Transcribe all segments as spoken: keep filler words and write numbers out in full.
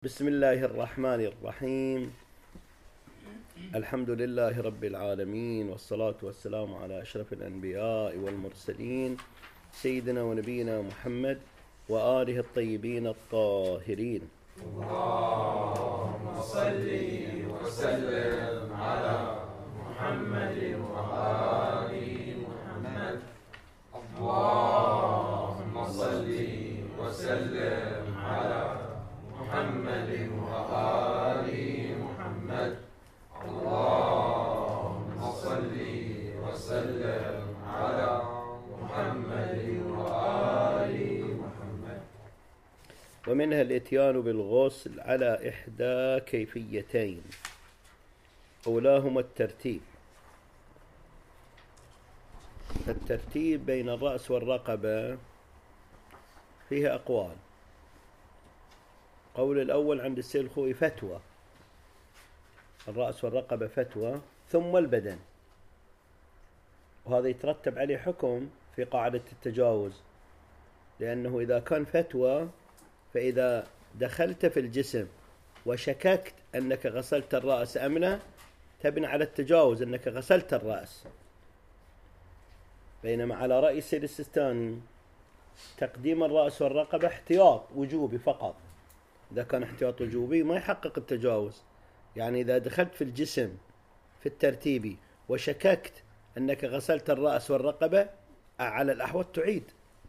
بسم الله الرحمن الرحيم. الحمد لله رب العالمين، والصلاة والسلام على أشرف الأنبياء والمرسلين سيدنا ونبينا محمد وآله الطيبين الطاهرين. اللهم صل وسلم على محمد وآل محمد. اللهم صل وسلم على محمد وآل محمد. اللهم صل وسلم على محمد وآل محمد. ومنها الإتيان بالغسل على إحدى كيفيتين، أولاهما الترتيب. الترتيب بين الرأس والرقبة فيه أقوال. قول الأول عند السيد الخوئي فتوى، الرأس والرقبة فتوى، ثم البدن، وهذا يترتب عليه حكم في قاعدة التجاوز، لأنه إذا كان فتوى فإذا دخلت في الجسم وشككت أنك غسلت الرأس أم لا تبني على التجاوز أنك غسلت الرأس. بينما على رأي السيد السيستاني تقديم الرأس والرقبة احتياط وجوبي فقط. إذا كان احتياط وجوبي ما يحقق التجاوز، يعني إذا دخلت في الجسم في الترتيبي وشككت أنك غسلت الرأس والرقبة على الأحوط تعيد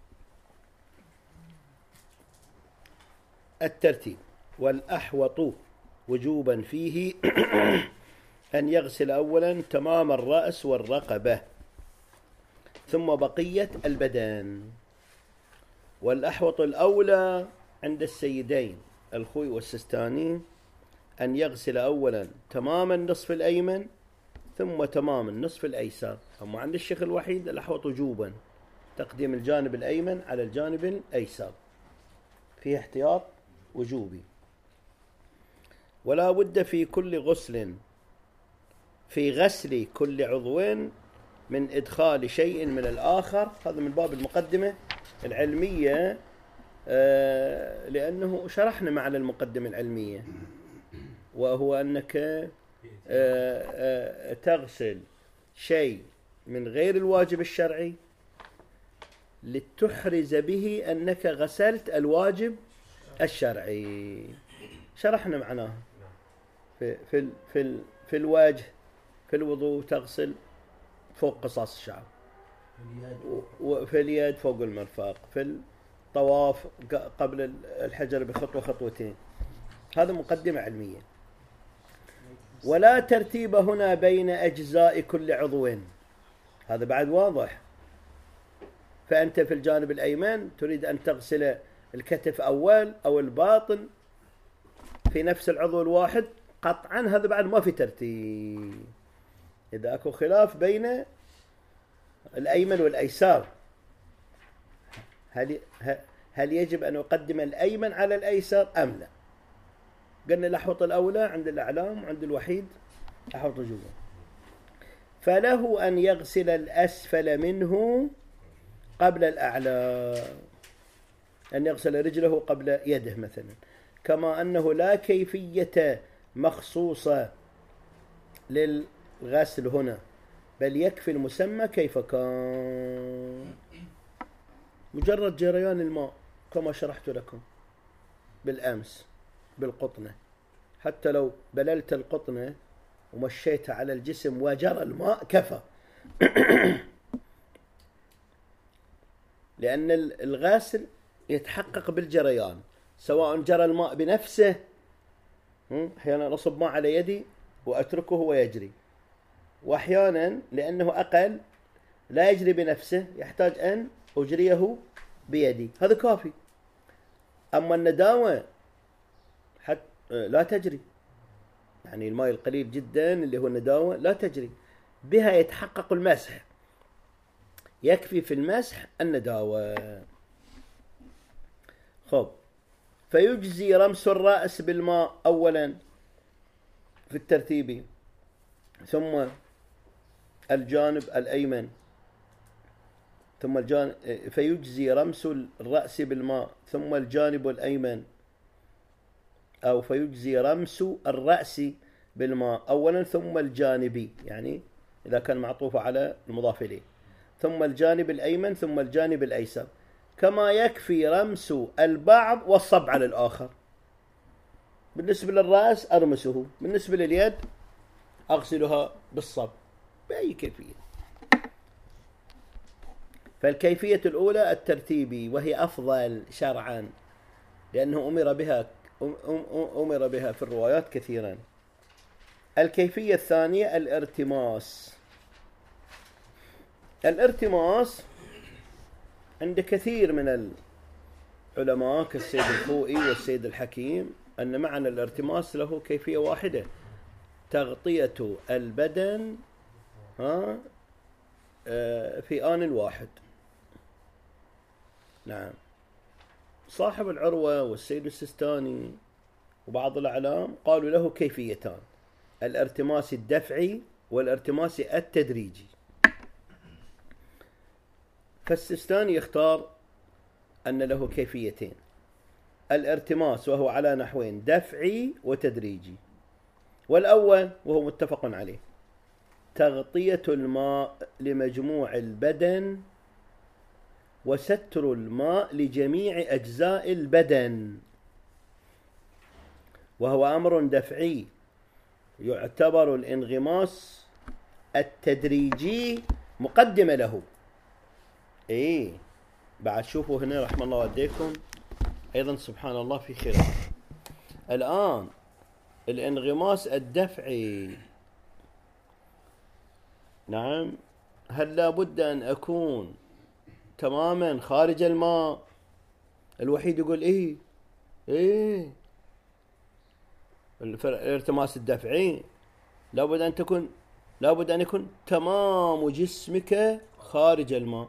الترتيب. والأحوط وجوبا فيه أن يغسل أولا تمام الرأس والرقبة ثم بقية البدن. والأحوط الأولى عند السيدين الخوئي والسيستاني أن يغسل أولا تمام النصف الأيمن ثم تمام النصف الأيسر. أما عند الشيخ الوحيد الأحوط وجوبا تقديم الجانب الأيمن على الجانب الأيسر، فيه احتياط وجوبي. ولا بد في كل غسل في غسل كل عضو من إدخال شيء من الآخر. هذا من باب المقدمة العلمية، آه لأنه شرحنا معنى المقدمة العلمية، وهو أنك آه آه تغسل شيء من غير الواجب الشرعي لتحرز به أنك غسلت الواجب الشرعي. شرحنا معناه في في في في الوجه في الوضوء تغسل فوق قصاص الشعر، وفي اليد فوق المرفق، في الطواف قبل الحجر بخطوة خطوتين. هذا مقدمة علمية. ولا ترتيب هنا بين أجزاء كل عضو، هذا بعد واضح. فأنت في الجانب الأيمن تريد أن تغسل الكتف أول أو الباطن في نفس العضو الواحد، قطعا هذا بعد ما في ترتيب. إذا أكو خلاف بين الأيمن والأيسار، هل هل يجب أن أقدم الأيمن على الأيسر أم لا؟ قلنا الأحوط الأولى عند الأعلام وعند الوحيد أحوط وجوبا. فله أن يغسل الأسفل منه قبل الأعلى، أن يغسل رجله قبل يده مثلا، كما أنه لا كيفية مخصوصة للغسل هنا، بل يكفي المسمى كيف كان، مجرد جريان الماء كما شرحت لكم بالأمس بالقطنة. حتى لو بللت القطنة ومشيتها على الجسم وجرى الماء كفى لأن الغاسل يتحقق بالجريان، سواء جرى الماء بنفسه، أحيانا أصب ماء على يدي وأتركه ويجري، وأحيانا لأنه أقل لا يجري بنفسه يحتاج أن أجريه بيدي، هذا كافي. أما النداوة حتى لا تجري، يعني الماء القليل جدا اللي هو النداوة لا تجري، بها يتحقق المسح، يكفي في المسح النداوة. خب، فيجزي رمس الرأس بالماء أولا في الترتيب، ثم الجانب الأيمن، ثم الجانب فيجزي رمس الرأس بالماء ثم الجانب الأيمن، أو فيجزي رمس الرأس بالماء أولا ثم الجانبي، يعني إذا كان معطوف على المضاف إليه، ثم الجانب الأيمن ثم الجانب الأيسر، كما يكفي رمس البعض والصب على الآخر. بالنسبة للرأس أرمسه، بالنسبة لليد أغسلها بالصب بأي كيفية. فالكيفية الأولى الترتيبي وهي أفضل شرعا، لأنه أمر بها أمر بها في الروايات كثيرا. الكيفية الثانية الارتماس. الارتماس عند كثير من العلماء كالسيد الخوئي والسيد الحكيم أن معنى الارتماس له كيفية واحدة، تغطية البدن ها في آن واحد. نعم، صاحب العروة والسيد السيستاني وبعض الأعلام قالوا له كيفيتان، الارتماس الدفعي والارتماس التدريجي. فالسيستاني يختار أن له كيفيتين، الارتماس وهو على نحوين دفعي وتدريجي، والأول وهو متفق عليه تغطية الماء لمجموع البدن وستر الماء لجميع أجزاء البدن، وهو أمر دفعي يعتبر الانغماس التدريجي مقدمة له. إيه بعد شوفوا هنا رحمة الله والديكم أيضا سبحان الله في خير. الآن الانغماس الدفعي، نعم، هل لابد أن أكون تماما خارج الماء؟ الوحيد يقول إيه إيه الارتماس الدفعي لابد أن تكون لابد أن يكون تمام جسمك خارج الماء،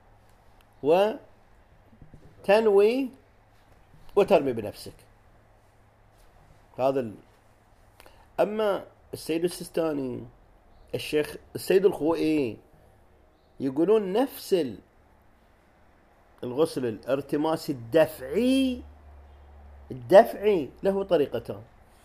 وتنوي وترمي بنفسك. هذا ال... أما السيد السيستاني الشيخ السيد الخوئي يقولون نفس الغسل الارتماس الدفعي الدفعي له طريقتان.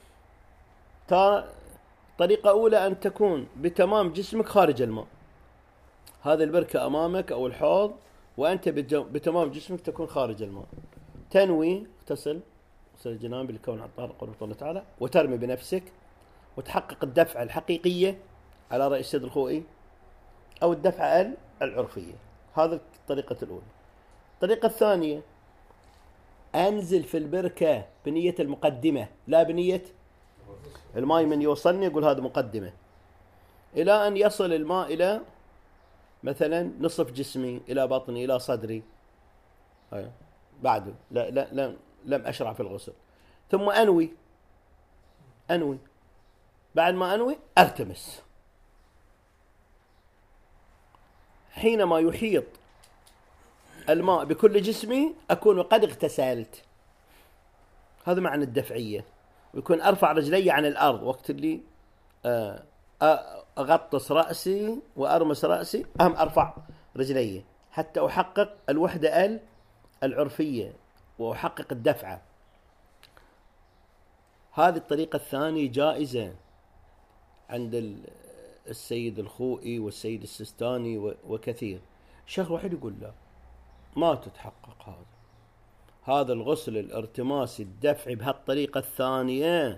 طريقة أولى أن تكون بتمام جسمك خارج الماء، هذا البركة أمامك أو الحوض وأنت بتمام جسمك تكون خارج الماء، تنوي اغتسل غسل الجنابة للكون على الطهارة قرب الله تعالى، وترمي بنفسك وتحقق الدفعة الحقيقية على رأي السيد الخوئي أو الدفعة العرفية. هذا الطريقة الأولى. الطريقة الثانية أنزل في البركة بنية المقدمة، لا بنية الماء من يوصلني يقول هذا مقدمة، إلى أن يصل الماء إلى مثلا نصف جسمي، إلى بطني، إلى صدري، أيوة. بعده لا لا لا لم أشرع في الغسل، ثم أنوي أنوي بعد ما أنوي أرتمس. حينما يحيط الماء بكل جسمي أكون قد اغتسلت. هذا معنى الدفعية. ويكون أرفع رجلي عن الأرض وقت اللي أغطس رأسي وأرمس رأسي، أهم أرفع رجلي حتى أحقق الوحدة العرفية وأحقق الدفعة. هذه الطريقة الثانية جائزة عند السيد الخوئي والسيد السيستاني وكثير. الشيخ واحد يقول لا، ما تتحقق هذا هذا الغسل الارتماسي الدفعي بهالطريقة الثانية،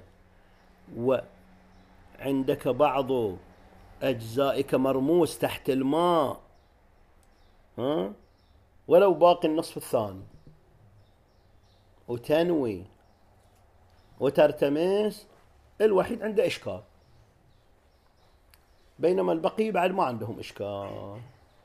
وعندك بعض أجزائك مرموس تحت الماء، ها ولو باقي النصف الثاني، وتنوي وترتمس، الوحيد عنده إشكال، بينما البقية بعد ما عندهم إشكال.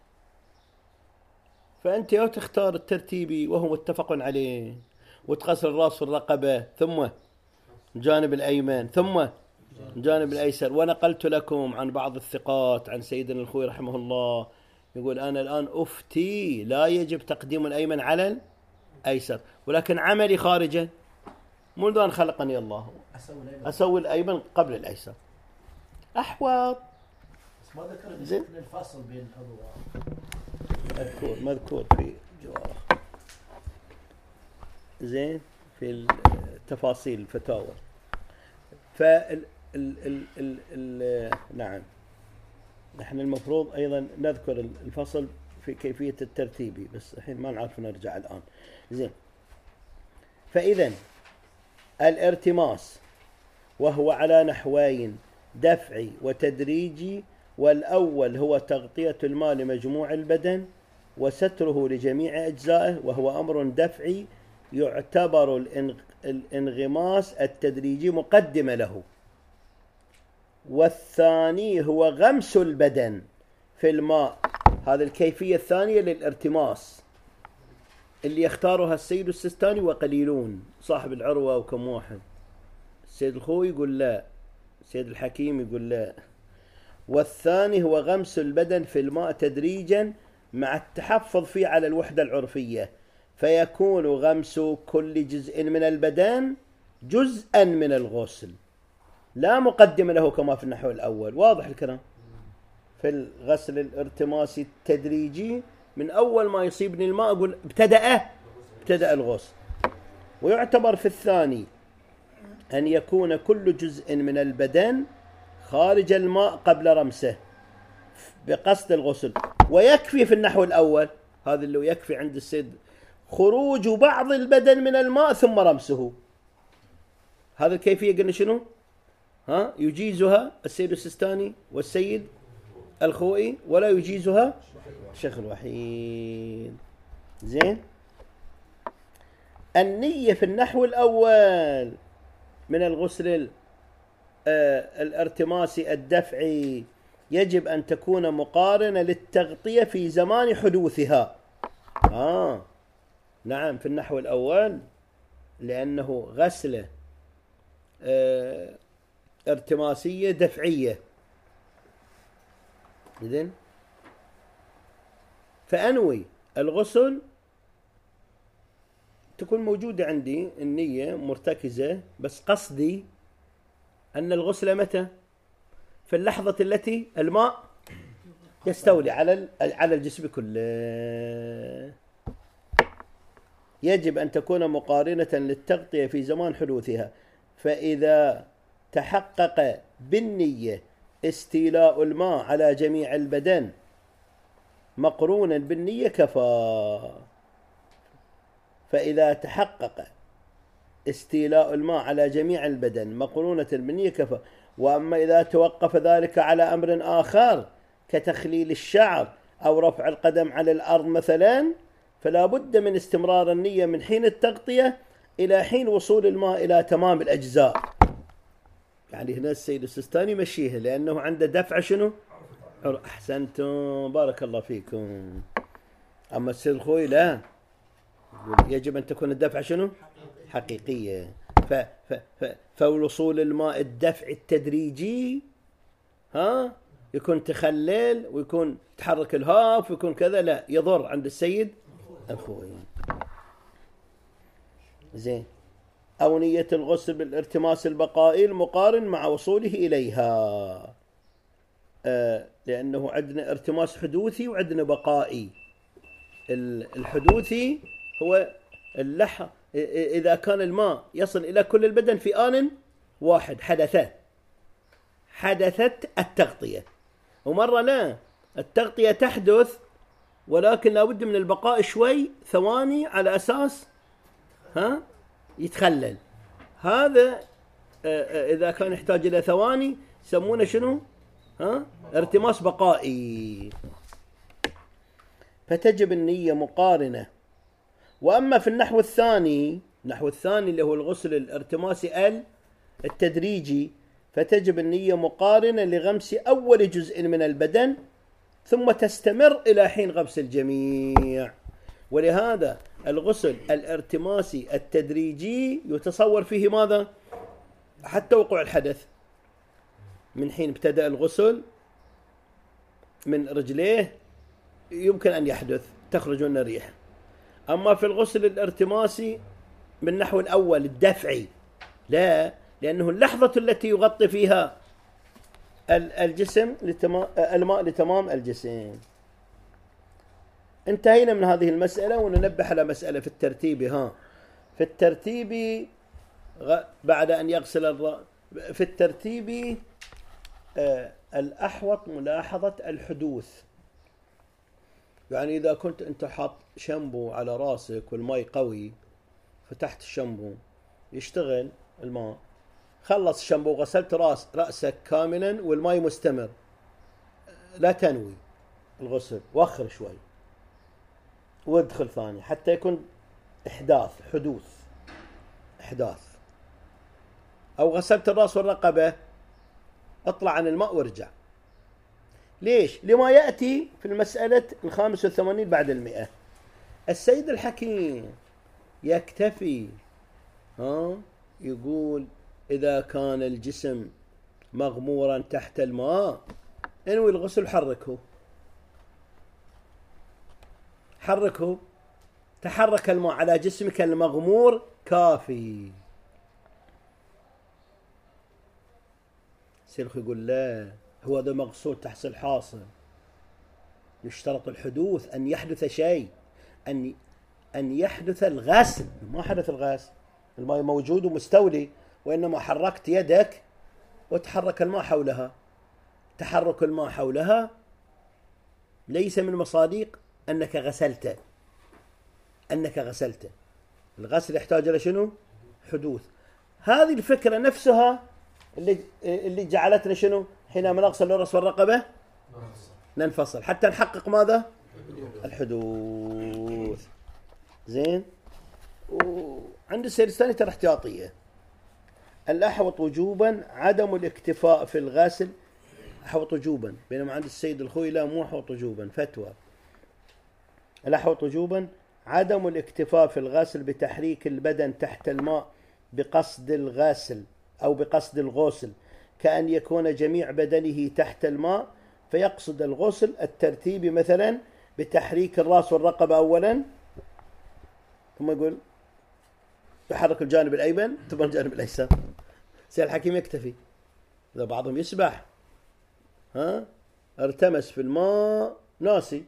فأنت يا تختار الترتيبي وهو متفق عليه، وتغسل الرأس والرقبة ثم الجانب الأيمن ثم الجانب الأيسر. ونقلت لكم عن بعض الثقات عن سيدنا الخوئي رحمه الله يقول أنا الآن أفتي لا يجب تقديم الأيمن على الأيسر، ولكن عملي خارجا منذ أن خلقني الله أسوي الأيمن قبل الأيسر أحوط. بس ما ذكر الفاصل بين الأضواء، مذكور مذكور في جواره زين في تفاصيل الفتاوى. فال ال ال ال ال نعم، نحن المفروض أيضا نذكر الفصل في كيفية الترتيب، بس الحين ما نعرف نرجع الآن. زين، فإذا الارتماس وهو على نحوين: دفعي وتدريجي. والأول هو تغطية الماء لمجموع البدن وستره لجميع أجزائه، وهو أمر دفعي يعتبر الانغماس التدريجي مقدمة له. والثاني هو غمس البدن في الماء، هذه الكيفية الثانية للارتماس اللي يختارها السيد السيستاني وقليلون، صاحب العروة وكم واحد. السيد الخوي يقول لا، السيد الحكيم يقول لا. والثاني هو غمس البدن في الماء تدريجا مع التحفظ فيه على الوحدة العرفية، فيكون غمس كل جزء من البدن جزءا من الغسل، لا مقدمة له كما في النحو الأول. واضح الكلام؟ في الغسل الارتماسي التدريجي من أول ما يصيبني الماء أقول ابتدأ ابتدأ الغسل. ويعتبر في الثاني أن يكون كل جزء من البدن خارج الماء قبل رمسه بقصد الغسل. ويكفي في النحو الأول، هذا اللي يكفي عند السيد، خروج بعض البدن من الماء ثم رمسه. هذا الكيفية قلنا شنو؟ ها يجيزها السيد السيستاني والسيد الخوئي، ولا يجيزها الشيخ الوحيد. زين، النية في النحو الأول من الغسل الارتماسي الدفعي يجب أن تكون مقارنة للتغطية في زمان حدوثها. آه نعم، في النحو الأول لأنه غسلة آه ارتماسية دفعية. إذن فأنوي الغسل تكون موجودة عندي النية مرتكزة، بس قصدي أن الغسل متى؟ في اللحظة التي الماء يستولي على على الجسم كله. يجب أن تكون مقارنة للتغطية في زمان حدوثها، فإذا تحقق بالنية استيلاء الماء على جميع البدن مقرونا بالنية كفى. فإذا تحقق استيلاء الماء على جميع البدن مقرونة بالنية كفى. وأما إذا توقف ذلك على أمر آخر كتخليل الشعر أو رفع القدم على الأرض مثلا، فلا بد من استمرار النية من حين التغطية إلى حين وصول الماء إلى تمام الأجزاء. يعني هنا السيد السيستاني مشيه لأنه عنده دفع شنو؟ أحسنتم، بارك الله فيكم. أما السيد الخوي لا، يجب أن تكون الدفع شنو؟ حقيقية. ف ف ف فوصول الماء الدفع التدريجي ها يكون تخلل ويكون تحرك الهاف ويكون كذا، لا يضر عند السيد الخوي. زين، أو نية الغسل بالارتماس البقائي المقارن مع وصوله إليها. آه لأنه عندنا ارتماس حدوثي وعندنا بقائي. الحدوثي هو اللحظة إذا كان الماء يصل إلى كل البدن في آن واحد، حدث حدثت التغطية. ومرة لا، التغطية تحدث ولكن لا بد من البقاء شوي ثواني على أساس ها يتخلل. هذا إذا كان يحتاج إلى ثواني يسمونه شنو؟ ها ارتماس بقائي. فتجب النية مقارنة. وأما في النحو الثاني، النحو الثاني اللي هو الغسل الارتماسي التدريجي، فتجب النية مقارنة لغمس أول جزء من البدن ثم تستمر إلى حين غمس الجميع. ولهذا الغسل الارتماسي التدريجي يتصور فيه ماذا؟ حتى وقوع الحدث، من حين ابتدأ الغسل من رجليه يمكن أن يحدث تخرج منه الريح. أما في الغسل الارتماسي بالنحو الأول الدفعي لا، لأنه اللحظة التي يغطي فيها الجسم الماء لتمام الجسم. انتهينا من هذه المسألة وننبه على مسألة في الترتيب. ها في الترتيب بعد أن يغسل الرأس. في الترتيب آه الأحوط ملاحظة الحدوث. يعني إذا كنت أنت حاط شامبو على راسك والماء قوي، فتحت الشامبو يشتغل الماء، خلص الشامبو غسلت راس رأسك كاملا والماء مستمر، لا تنوي الغسل، وخر شوي وادخل ثاني حتى يكون إحداث حدوث إحداث. أو غسلت الرأس والرقبة، اطلع عن الماء وارجع. ليش؟ لما يأتي في المسألة الخامس والثمانين بعد المئة. السيد الحكيم يكتفي ها يقول إذا كان الجسم مغمورا تحت الماء انوي الغسل، حركه حركه تحرك الماء على جسمك المغمور كافي. سيرخ يقول لا، هو هذا مغسول تحت الحاصل، يشترط الحدوث، أن يحدث شيء، أن أن يحدث الغسل. ما حدث الغسل، الماء موجود ومستولي، وإنما حركت يدك وتحرك الماء حولها. تحرك الماء حولها ليس من مصادق أنك غسلت أنك غسلت الغسل يحتاج إلى شنو؟ حدوث. هذه الفكرة نفسها اللي اللي جعلتنا شنو؟ حينما نغسل الرأس والرقبة ننفصل حتى نحقق ماذا؟ الحدوث. زين. وعند السيرستاني ترى احتياطية. الأحوط وجوبا عدم الاكتفاء في الغسل، أحوط وجوبا، بينما عند السيد الخوي لا، مو أحوط وجوبا، فتوى. الأحوط وجوبا عدم الاكتفاء في الغسل بتحريك البدن تحت الماء بقصد الغسل أو بقصد الغسل، كأن يكون جميع بدنه تحت الماء فيقصد الغسل الترتيبي مثلا بتحريك الرأس والرقبة أولا، ثم يقول يحرك الجانب الأيمن ثم الجانب الأيسر. سيد الحكيم يكتفي. إذا بعضهم يسبح ها ارتمس في الماء ناسي،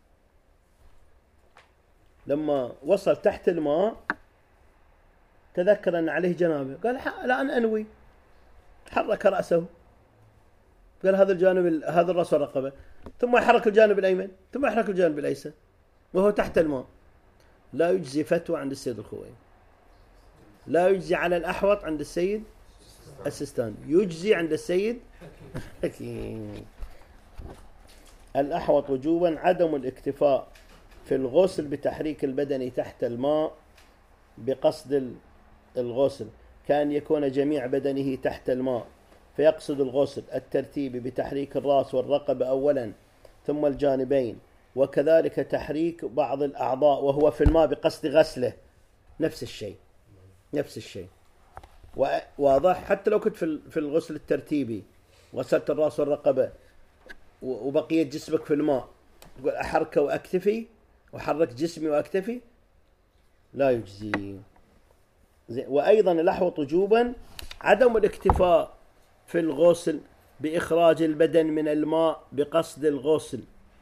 لما وصل تحت الماء تذكر أن عليه جنابه، قال الآن أنوي، حرك رأسه، قال هذا الجانب هذا الرأس والرقبة، ثم يحرك الجانب الأيمن ثم يحرك الجانب الأيسر وهو تحت الماء. لا يجزي فتوى عند السيد الخوئي، لا يجزي على الأحوط عند السيد السيستاني، يجزي عند السيد حكيم. الأحوط وجوبا عدم الاكتفاء في الغسل بتحريك البدن تحت الماء بقصد الغسل، كأن يكون جميع بدنه تحت الماء فيقصد الغسل الترتيب بتحريك الرأس والرقبة أولا ثم الجانبين، وكذلك تحريك بعض الأعضاء وهو في الماء بقصد غسله. نفس الشيء نفس الشيء واضح. حتى لو كنت في الغسل الترتيبي غسلت الرأس والرقبة وبقية جسمك في الماء، تقول أحرك وأكتفي وحرك جسمي وأكتفي، لا يجزي. وأيضا الأحوط وجوبا عدم الاكتفاء في الغسل بإخراج البدن من الماء بقصد الغسل.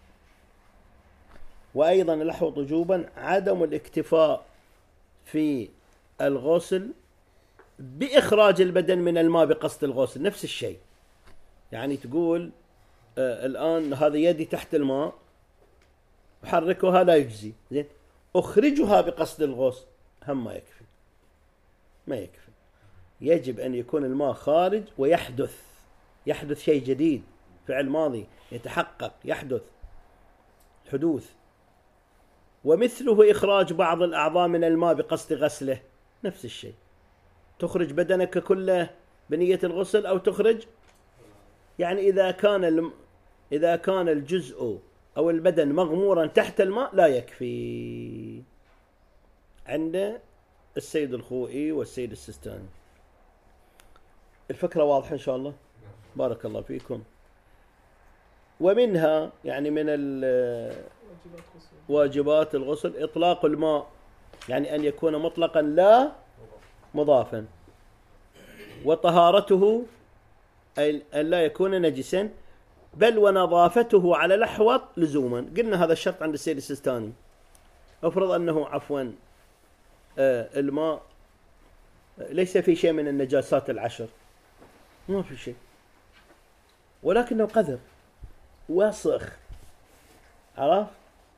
وأيضا الأحوط وجوبا عدم الاكتفاء في الغسل بإخراج البدن من الماء بقصد الغسل. نفس الشيء. يعني تقول آه الآن هذا يدي تحت الماء أحركها، لا يجزي. زين، أخرجها بقصد الغسل، هم ما يكفي ما يكفي. يجب أن يكون الماء خارج ويحدث يحدث شيء جديد، فعل ماضي يتحقق، يحدث حدوث. ومثله إخراج بعض الأعضاء من الماء بقصد غسله. نفس الشيء، تخرج بدنك كله بنية الغسل أو تخرج، يعني إذا كان الم... إذا كان الجزء أو البدن مغمورا تحت الماء لا يكفي عند السيد الخوئي والسيد السيستاني. الفكرة واضحة إن شاء الله؟ بارك الله فيكم. ومنها يعني من واجبات الغسل إطلاق الماء، يعني أن يكون مطلقا لا مضافا، وطهارته أن لا يكون نجسا، بل ونظافته على الأحوط لزوما. قلنا هذا الشرط عند السيد السيستاني. أفرض أنه عفوا آه الماء ليس في شيء من النجاسات العشر، ما في شيء، ولكنه قذر وسخ، عرف؟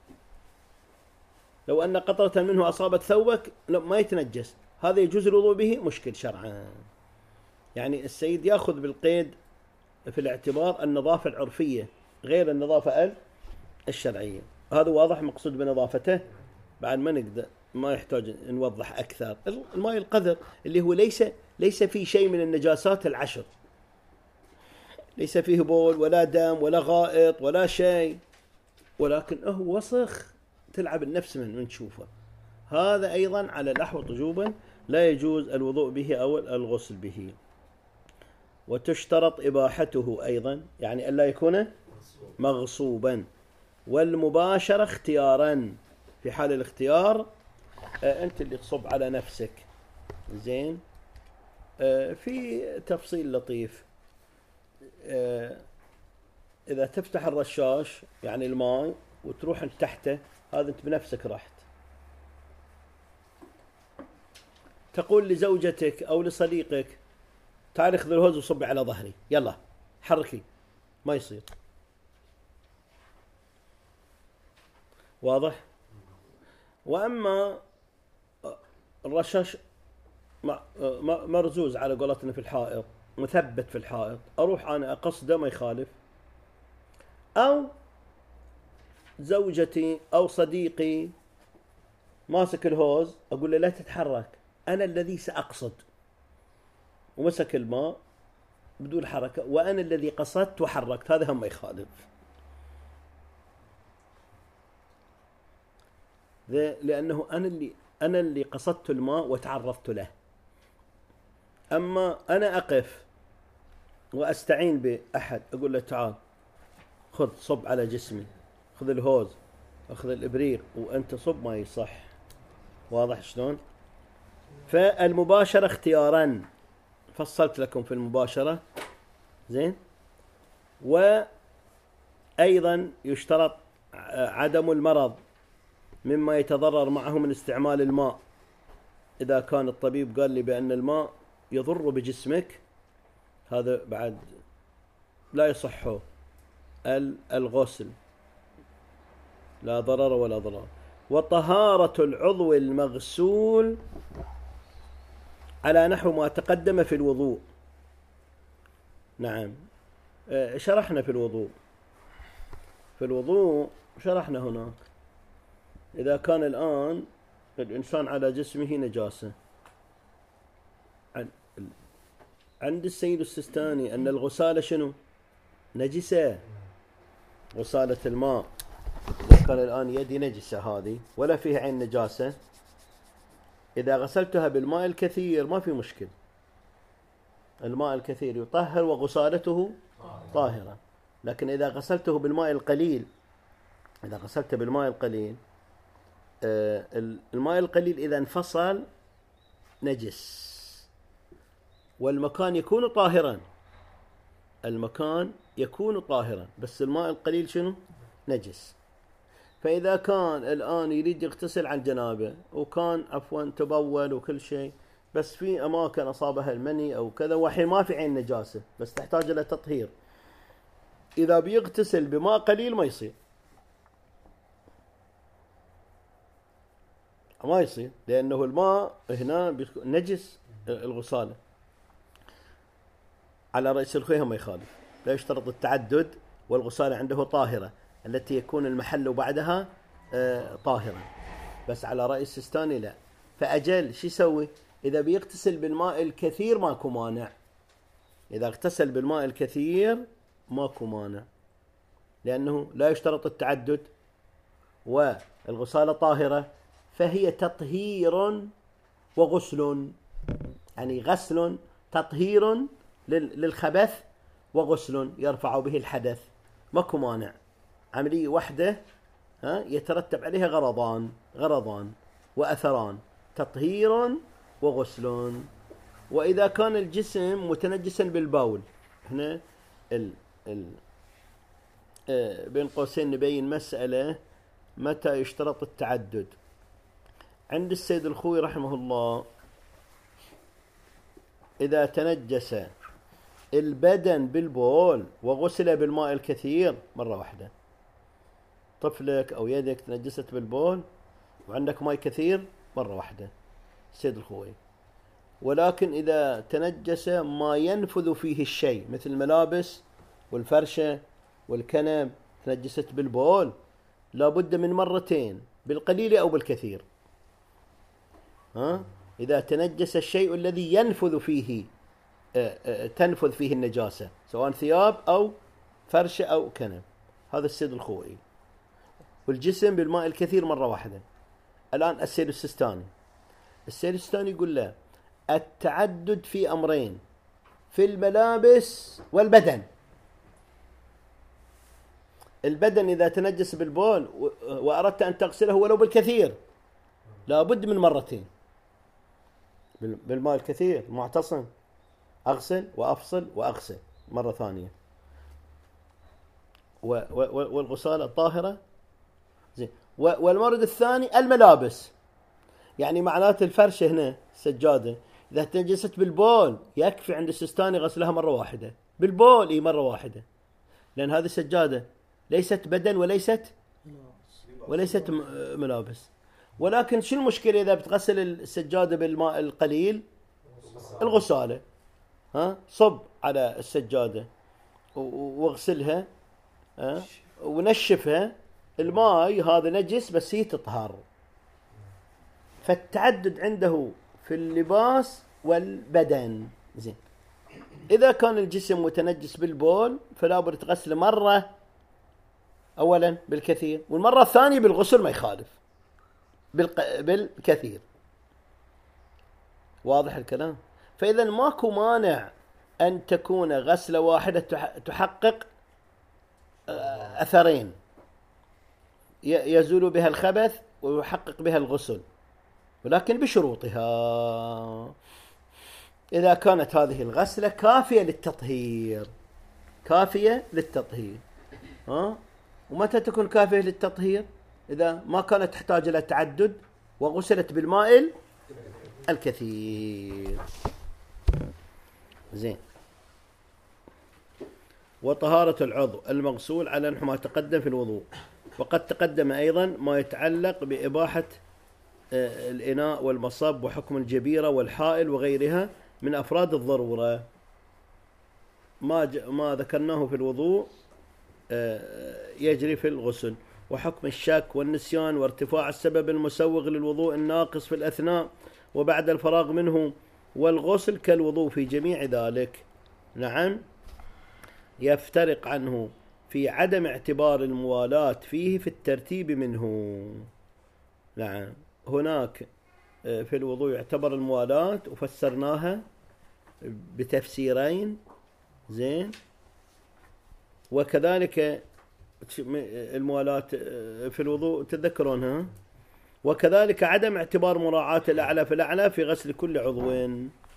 لو أن قطرة منه أصابت ثوبك ما يتنجس، هذا يجوز الوضوء به؟ مشكل شرعا. يعني السيد يأخذ بالقيد في الاعتبار النظافة العرفية غير النظافة الشرعية. هذا واضح مقصود بنظافته، بعد ما نقدر ما يحتاج نوضح أكثر. الماء القذر اللي هو ليس ليس فيه شيء من النجاسات العشر، ليس فيه بول ولا دم ولا غائط ولا شيء، ولكن هو وسخ تلعب النفس من من تشوفه، هذا أيضا على الأحوط وجوبا لا يجوز الوضوء به أو الغسل به. وتشترط إباحته أيضا، يعني ألا يكون مغصوبا. والمباشرة اختيارا، في حال الاختيار آه أنت اللي تصب على نفسك. زين. آه في تفصيل لطيف، آه إذا تفتح الرشاش يعني الماء وتروح انت تحته، هذا أنت بنفسك رحت. تقول لزوجتك أو لصديقك تعالي خذ الهوز وصبي على ظهري، يلا حركي، ما يصير. واضح؟ وأما الرشاش مرزوز على قولتنا في الحائط، مثبت في الحائط، أروح أنا أقصده ما يخالف، أو زوجتي أو صديقي ماسك الهوز أقول له لا تتحرك، أنا الذي سأقصد، ومسك الماء بدون حركة وأنا الذي قصدت وحركت، هذا هم ما يخالف. لأنه أنا اللي أنا اللي قصدت الماء وتعرضت له. أما أنا أقف وأستعين بأحد أقول له تعال خذ صب على جسمي، خذ الهوز، أخذ الإبريق وأنت صب، ما يصح. واضح شلون؟ فالمباشرة اختيارا، فصلت لكم في المباشرة. زين. وأيضا يشترط عدم المرض مما يتضرر معه من استعمال الماء. إذا كان الطبيب قال لي بأن الماء يضر بجسمك، هذا بعد لا يصح الغسل، لا ضرر ولا ضرر. وطهارة العضو المغسول على نحو ما تقدم في الوضوء. نعم، شرحنا في الوضوء في الوضوء شرحنا هناك إذا كان الآن الإنسان على جسمه نجاسة، عند السيد السيستاني أن الغسالة شنو؟ نجسة، غسالة الماء. إذا كان الآن يدي نجسة هذه ولا فيها عين نجاسة، إذا غسلتها بالماء الكثير ما في مشكل، الماء الكثير يطهر وغسالته طاهرة. لكن إذا غسلته بالماء القليل، إذا غسلته بالماء القليل آه الماء القليل إذا انفصل نجس، والمكان يكون طاهرا، المكان يكون طاهرا، بس الماء القليل شنو؟ نجس. فإذا كان الآن يريد يغتسل عن جنابه وكان عفوا تبول وكل شيء، بس في أماكن أصابها المني أو كذا، وحين ما في عين نجاسة بس تحتاج إلى تطهير، إذا بيغتسل بماء قليل ما يصير، ما يصير، لأنه الماء هنا نجس الغسالة. على رأس الخويه ما يخالف، لا يشترط التعدد، والغسالة عنده طاهرة التي يكون المحل بعدها آه طاهرا، بس على رأي السيستاني لا. فأجل شو يسوي؟ إذا بيغتسل بالماء الكثير ماكو مانع، إذا اغتسل بالماء الكثير ماكو مانع، لأنه لا يشترط التعدد والغسالة طاهرة، فهي تطهير وغسل، يعني غسل تطهير للخبث وغسل يرفع به الحدث، ماكو مانع، عملية واحدة ها يترتب عليها غرضان غرضان وأثران، تطهير وغسل. وإذا كان الجسم متنجسا بالبول، هنا ال ال آه بين قوسين نبين مسألة متى يشترط التعدد. عند السيد الخوي رحمه الله إذا تنجس البدن بالبول وغسل بالماء الكثير مرة واحدة. طفلك أو يدك تنجست بالبول وعندك ماء كثير مرة واحدة السيد الخوي. ولكن إذا تنجس ما ينفذ فيه الشيء مثل الملابس والفرشة والكنب تنجست بالبول لابد من مرتين بالقليل أو بالكثير. ها؟ إذا تنجس الشيء الذي ينفذ فيه تنفذ فيه النجاسة سواء ثياب أو فرشة أو كنب، هذا السيد الخوئي. والجسم بالماء الكثير مرة واحدة. الآن السيد السيستاني السيد السيستاني يقول له التعدد في أمرين، في الملابس والبدن. البدن إذا تنجس بالبول وأردت أن تغسله ولو بالكثير لابد من مرتين بالماء الكثير معتصم، أغسل وأفصل وأغسل مرة ثانية. والغسالة الطاهرة زين. والمورد الثاني الملابس، يعني معناته الفرشة هنا السجادة إذا تنجست بالبول يكفي عند السيستاني غسلها مرة واحدة بالبول، إيه مرة واحدة، لأن هذه السجادة ليست بدن وليست وليست ملابس. ولكن شو المشكلة إذا بتغسل السجادة بالماء القليل؟ الغسالة، ها صب على السجادة واغسلها، ها ونشفها، الماء هذا نجس بس هي تطهر. فالتعدد عنده في اللباس والبدن. زين. إذا كان الجسم متنجس بالبول فلا بد تغسله مرة أولا بالكثير، والمرة الثانية بالغسل ما يخالف بالق... بالكثير. واضح الكلام؟ فإذا ماكو مانع أن تكون غسلة واحدة تحقق أثرين يزول بها الخبث ويحقق بها الغسل، ولكن بشروطها. إذا كانت هذه الغسلة كافية للتطهير، كافية للتطهير. ها؟ ومتى تكون كافية للتطهير؟ إذا ما كانت تحتاج إلى تعدد وغسلت بالماء الكثير. زين. وطهارة العضو المغسول على نحو ما تقدم في الوضوء. وقد تقدم أيضا ما يتعلق بإباحة الإناء والمصب وحكم الجبيرة والحائل وغيرها من أفراد الضرورة. ما ما ذكرناه في الوضوء يجري في الغسل. وحكم الشك والنسيان وارتفاع السبب المسوغ للوضوء الناقص في الأثناء وبعد الفراغ منه والغسل كالوضوء في جميع ذلك. نعم. يفترق عنه في عدم اعتبار الموالاة فيه في الترتيب منه. نعم. هناك في الوضوء يعتبر الموالاة وفسرناها بتفسيرين. زين. وكذلك الموالاة في الوضوء تذكرونها. وكذلك عدم اعتبار مراعاة الأعلى في الأعلى في غسل كل عضو.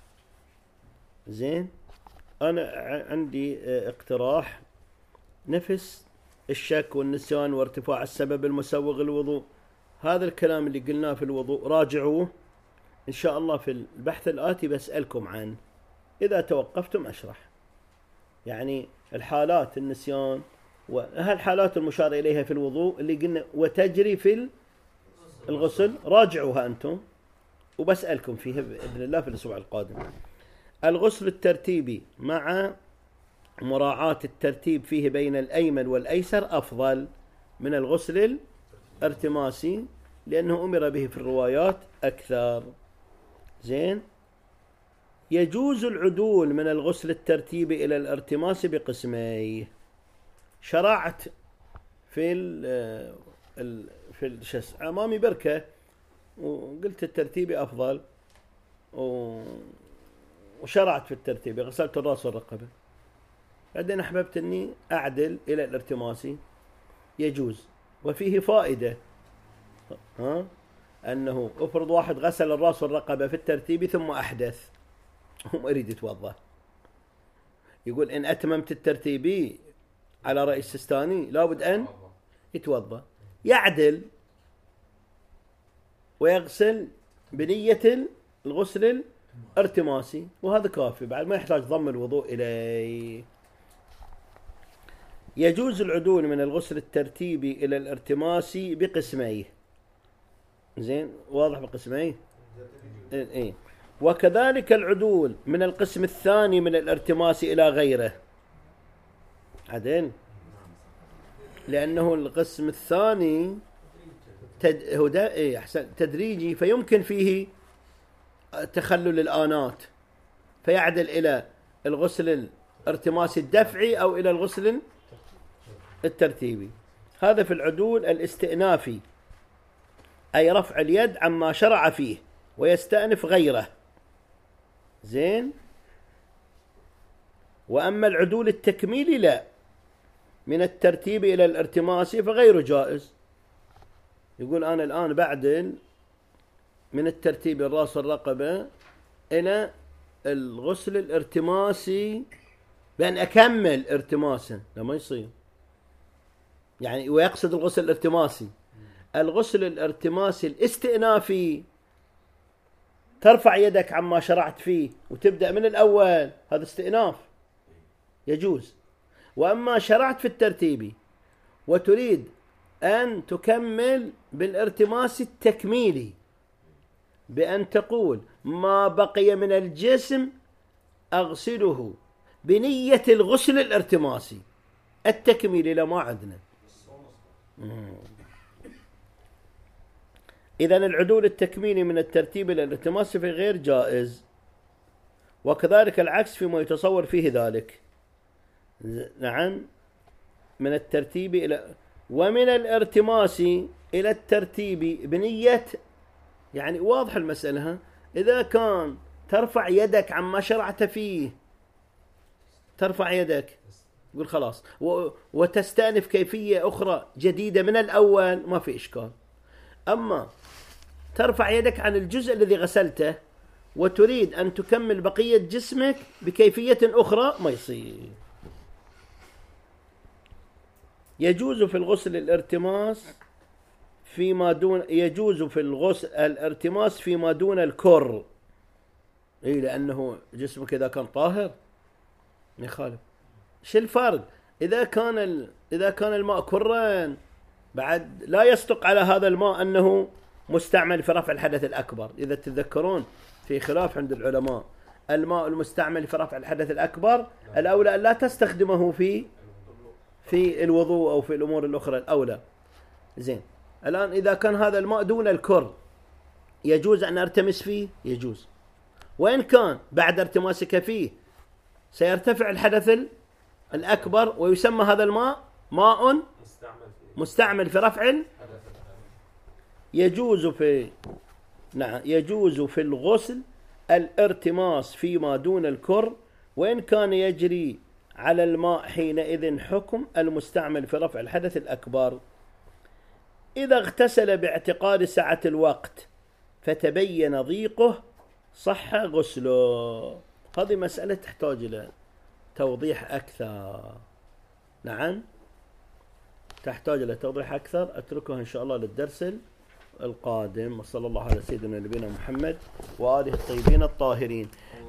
زين. أنا عندي اقتراح، نفس الشك والنسيان وارتفاع السبب المسوغ للوضوء، هذا الكلام اللي قلناه في الوضوء راجعوه إن شاء الله في البحث الآتي، بسألكم عنه إذا توقفتم أشرح. يعني الحالات النسيان وهالحالات المشار إليها في الوضوء اللي قلنا وتجري في الغسل راجعوها أنتم وبسألكم فيها بإذن الله في الأسبوع القادم. الغسل الترتيبي مع مراعاة الترتيب فيه بين الأيمن والأيسر أفضل من الغسل الارتماسي لأنه أمر به في الروايات أكثر. زين. يجوز العدول من الغسل الترتيبي إلى الارتماس بقسميه. شرعت في ال في الشس أمامي بركة وقلت الترتيبي أفضل وشرعت في الترتيب، غسلت الرأس والرقبة، بعدين أحببت أني أعدل إلى الارتماسي. يجوز. وفيه فائدة، ها أنه أفرض واحد غسل الرأس والرقبة في الترتيب ثم أحدث هم أريد يتوضأ، يقول إن أتممت الترتيبي على رأي السيستاني لابد أن يتوضأ، يعدل ويغسل بنية الغسل ارتماسي، وهذا كافي بعد ما يحتاج ضم الوضوء إليه. يجوز العدول من الغسل الترتيبي إلى الارتماسي بقسميه. زين، واضح بقسميه؟ إيه. وكذلك العدول من القسم الثاني من الارتماسي إلى غيره. عدل، لأنه القسم الثاني تد... هو دا... إيه أحسن تدريجي، فيمكن فيه تخلل الآنات، فيعدل إلى الغسل الارتماسي الدفعي أو إلى الغسل الترتيبي. هذا في العدول الاستئنافي، أي رفع اليد عما شرع فيه ويستأنف غيره. زين. وأما العدول التكميلي لا، من الترتيب إلى الارتماسي فغير جائز. يقول أنا الآن بعدل من الترتيب الرأس والرقبة إلى الغسل الارتماسي بأن أكمل ارتماسا، لا ما يصير. يعني ويقصد الغسل الارتماسي، الغسل الارتماسي الاستئنافي ترفع يدك عما شرعت فيه وتبدأ من الأول، هذا استئناف يجوز. وأما شرعت في الترتيبي وتريد أن تكمل بالارتماس التكميلي بأن تقول ما بقي من الجسم أغسله بنية الغسل الارتماسي التكميلي، لا ما عندنا. إذن العدول التكميلي من الترتيب إلى الارتماس في غير جائز، وكذلك العكس فيما يتصور فيه ذلك. نعم، من الترتيب إلى ومن الارتماس إلى الترتيب بنية، يعني واضح المسألة. إذا كان ترفع يدك عما شرعت فيه، ترفع يدك يقول خلاص وتستأنف كيفية أخرى جديدة من الأول، ما في إشكال. أما ترفع يدك عن الجزء الذي غسلته وتريد أن تكمل بقية جسمك بكيفية أخرى، ما يصير. يجوز في الغسل الارتماس فيما دون يجوز في الغسل الارتماس فيما دون الكر. إيه، لأنه جسمك إذا كان طاهر يخالف. شو الفرق إذا كان ال... إذا كان الماء كرا، بعد لا يصدق على هذا الماء أنه مستعمل في رفع الحدث الأكبر. إذا تتذكرون في خلاف عند العلماء، الماء المستعمل في رفع الحدث الأكبر الأولى أن لا تستخدمه في في الوضوء أو في الأمور الأخرى الأولى. زين، الآن إذا كان هذا الماء دون الكر يجوز أن أرتمس فيه؟ يجوز. وإن كان بعد ارتماسك فيه سيرتفع الحدث الأكبر ويسمى هذا الماء ماء مستعمل في رفع. يجوز في نعم يجوز في الغسل الارتماس فيما دون الكر، وإن كان يجري على الماء حينئذ حكم المستعمل في رفع الحدث الأكبر. إذا اغتسل باعتقاد سعة الوقت فتبين ضيقه صح غسله. هذه مسألة تحتاج إلى توضيح أكثر. نعم، تحتاج إلى توضيح أكثر، أتركها إن شاء الله للدرس القادم. وصلى الله على سيدنا نبينا محمد وآله الطيبين الطاهرين.